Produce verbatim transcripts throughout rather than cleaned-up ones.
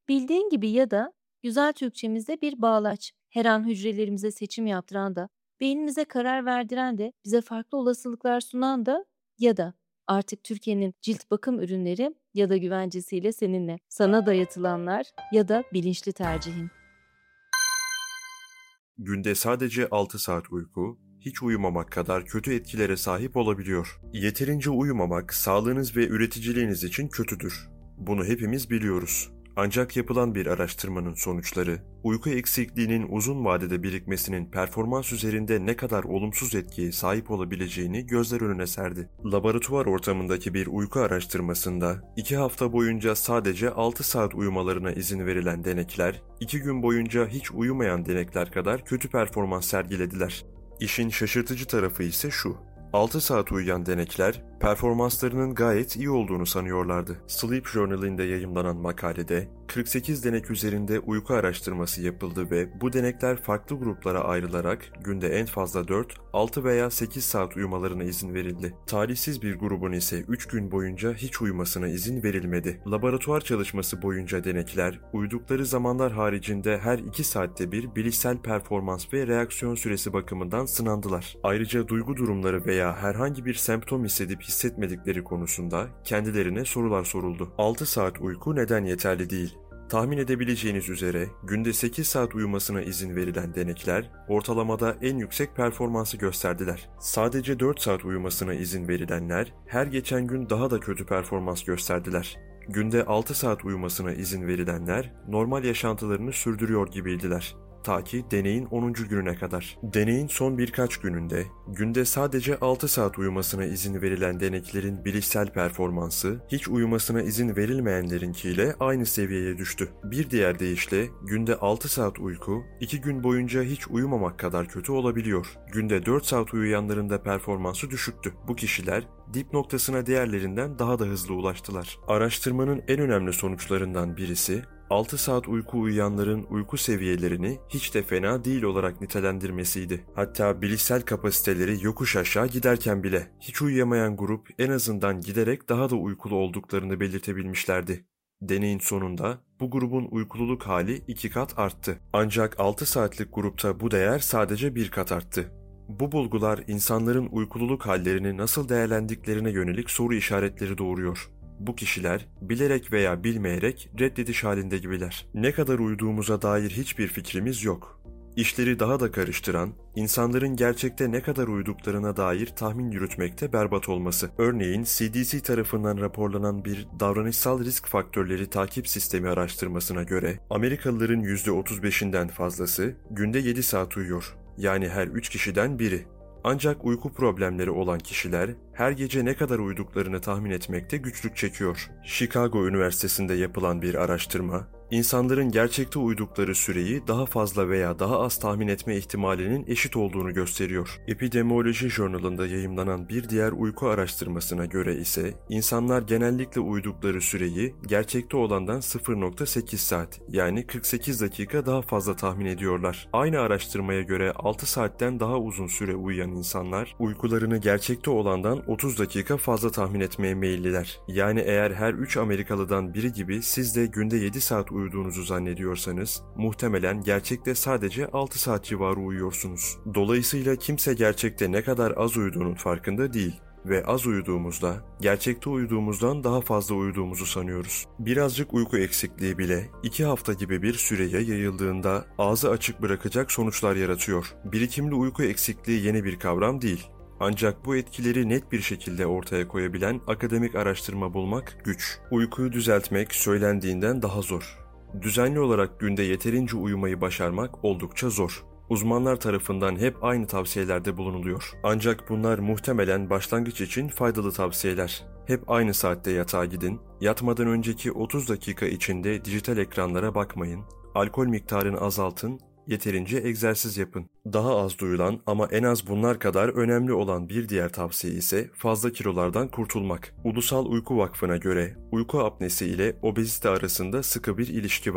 Bildiğin gibi ya da güzel Türkçemizde bir bağlaç. Her an hücrelerimize seçim yaptıran da, beynimize karar verdiren de, bize farklı olasılıklar sunan da ya da artık Türkiye'nin cilt bakım ürünleri ya da güvencesiyle seninle. Sana dayatılanlar ya da bilinçli tercihin. Günde sadece altı saat uyku, hiç uyumamak kadar kötü etkilere sahip olabiliyor. Yeterince uyumamak sağlığınız ve üreticiliğiniz için kötüdür. Bunu hepimiz biliyoruz. Ancak yapılan bir araştırmanın sonuçları, uyku eksikliğinin uzun vadede birikmesinin performans üzerinde ne kadar olumsuz etkiye sahip olabileceğini gözler önüne serdi. Laboratuvar ortamındaki bir uyku araştırmasında iki hafta boyunca sadece altı saat uyumalarına izin verilen denekler, iki gün boyunca hiç uyumayan denekler kadar kötü performans sergilediler. İşin şaşırtıcı tarafı ise şu: altı saat uyuyan denekler performanslarının gayet iyi olduğunu sanıyorlardı. Sleep Journal'inde yayımlanan makalede kırk sekiz denek üzerinde uyku araştırması yapıldı ve bu denekler farklı gruplara ayrılarak günde en fazla dört, altı veya sekiz saat uyumalarına izin verildi. Talihsiz bir grubun ise üç gün boyunca hiç uyumasına izin verilmedi. Laboratuvar çalışması boyunca denekler uyudukları zamanlar haricinde her iki saatte bir bilişsel performans ve reaksiyon süresi bakımından sınandılar. Ayrıca duygu durumları veya herhangi bir semptom hissedip hissetmedikleri konusunda kendilerine sorular soruldu. altı saat uyku neden yeterli değil? Tahmin edebileceğiniz üzere günde sekiz saat uyumasına izin verilen denekler ortalamada en yüksek performansı gösterdiler. Sadece dört saat uyumasına izin verilenler her geçen gün daha da kötü performans gösterdiler. Günde altı saat uyumasına izin verilenler normal yaşantılarını sürdürüyor gibiydiler. Ta ki deneyin onuncu gününe kadar. Deneyin son birkaç gününde günde sadece altı saat uyumasına izin verilen deneklerin bilişsel performansı hiç uyumasına izin verilmeyenlerinkiyle aynı seviyeye düştü. Bir diğer deyişle günde altı saat uyku iki gün boyunca hiç uyumamak kadar kötü olabiliyor. Günde dört saat uyuyanların da performansı düşüktü. Bu kişiler dip noktasına diğerlerinden daha da hızlı ulaştılar. Araştırmanın en önemli sonuçlarından birisi, altı saat uyku uyuyanların uyku seviyelerini hiç de fena değil olarak nitelendirmesiydi. Hatta bilişsel kapasiteleri yokuş aşağı giderken bile hiç uyuyamayan grup en azından giderek daha da uykulu olduklarını belirtebilmişlerdi. Deneyin sonunda bu grubun uykululuk hali iki kat arttı. Ancak altı saatlik grupta bu değer sadece bir kat arttı. Bu bulgular insanların uykululuk hallerini nasıl değerlendiklerine yönelik soru işaretleri doğuruyor. Bu kişiler bilerek veya bilmeyerek reddediş halinde gibiler. Ne kadar uyuduğumuza dair hiçbir fikrimiz yok. İşleri daha da karıştıran, insanların gerçekte ne kadar uyuduklarına dair tahmin yürütmekte berbat olması. Örneğin C D C tarafından raporlanan bir davranışsal risk faktörleri takip sistemi araştırmasına göre Amerikalıların yüzde otuz beşinden fazlası günde yedi saat uyuyor. Yani her üç kişiden biri. Ancak uyku problemleri olan kişiler her gece ne kadar uyuduklarını tahmin etmekte güçlük çekiyor. Chicago Üniversitesi'nde yapılan bir araştırma, insanların gerçekte uyudukları süreyi daha fazla veya daha az tahmin etme ihtimalinin eşit olduğunu gösteriyor. Epidemioloji Journal'ında yayımlanan bir diğer uyku araştırmasına göre ise insanlar genellikle uyudukları süreyi gerçekte olandan sıfır virgül sekiz saat yani kırk sekiz dakika daha fazla tahmin ediyorlar. Aynı araştırmaya göre altı saatten daha uzun süre uyuyan insanlar uykularını gerçekte olandan otuz dakika fazla tahmin etmeye meyilliler. Yani eğer her üç Amerikalıdan biri gibi siz de günde yedi saat uyuduğunuzu zannediyorsanız, muhtemelen gerçekte sadece altı saat civarı uyuyorsunuz. Dolayısıyla kimse gerçekte ne kadar az uyuduğunun farkında değil ve az uyuduğumuzda, gerçekte uyuduğumuzdan daha fazla uyuduğumuzu sanıyoruz. Birazcık uyku eksikliği bile iki hafta gibi bir süreye yayıldığında ağzı açık bırakacak sonuçlar yaratıyor. Birikimli uyku eksikliği yeni bir kavram değil. Ancak bu etkileri net bir şekilde ortaya koyabilen akademik araştırma bulmak güç. Uykuyu düzeltmek söylendiğinden daha zor. Düzenli olarak günde yeterince uyumayı başarmak oldukça zor. Uzmanlar tarafından hep aynı tavsiyelerde bulunuluyor. Ancak bunlar muhtemelen başlangıç için faydalı tavsiyeler. Hep aynı saatte yatağa gidin, yatmadan önceki otuz dakika içinde dijital ekranlara bakmayın, alkol miktarını azaltın, yeterince egzersiz yapın. Daha az duyulan ama en az bunlar kadar önemli olan bir diğer tavsiye ise fazla kilolardan kurtulmak. Ulusal Uyku Vakfı'na göre uyku apnesi ile obezite arasında sıkı bir ilişki var.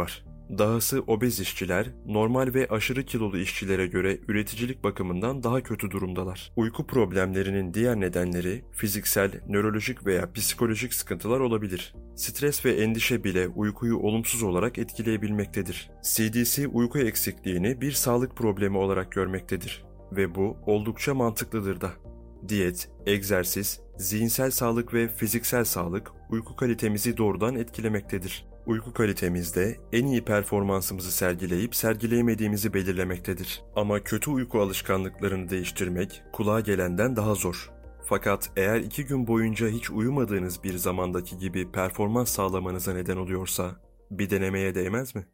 Dahası obez işçiler, normal ve aşırı kilolu işçilere göre üreticilik bakımından daha kötü durumdalar. Uyku problemlerinin diğer nedenleri fiziksel, nörolojik veya psikolojik sıkıntılar olabilir. Stres ve endişe bile uykuyu olumsuz olarak etkileyebilmektedir. C D C uyku eksikliğini bir sağlık problemi olarak görmektedir ve bu oldukça mantıklıdır da. Diyet, egzersiz, zihinsel sağlık ve fiziksel sağlık uyku kalitemizi doğrudan etkilemektedir. Uyku kalitemizde en iyi performansımızı sergileyip sergileyemediğimizi belirlemektedir. Ama kötü uyku alışkanlıklarını değiştirmek kulağa gelenden daha zor. Fakat eğer iki gün boyunca hiç uyumadığınız bir zamandaki gibi performans sağlamanıza neden oluyorsa bir denemeye değmez mi?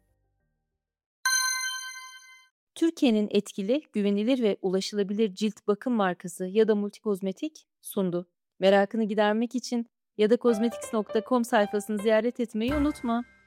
Türkiye'nin etkili, güvenilir ve ulaşılabilir cilt bakım markası ya da Multikozmetik sundu. Merakını gidermek için ya da kozmetiks nokta com sayfasını ziyaret etmeyi unutma.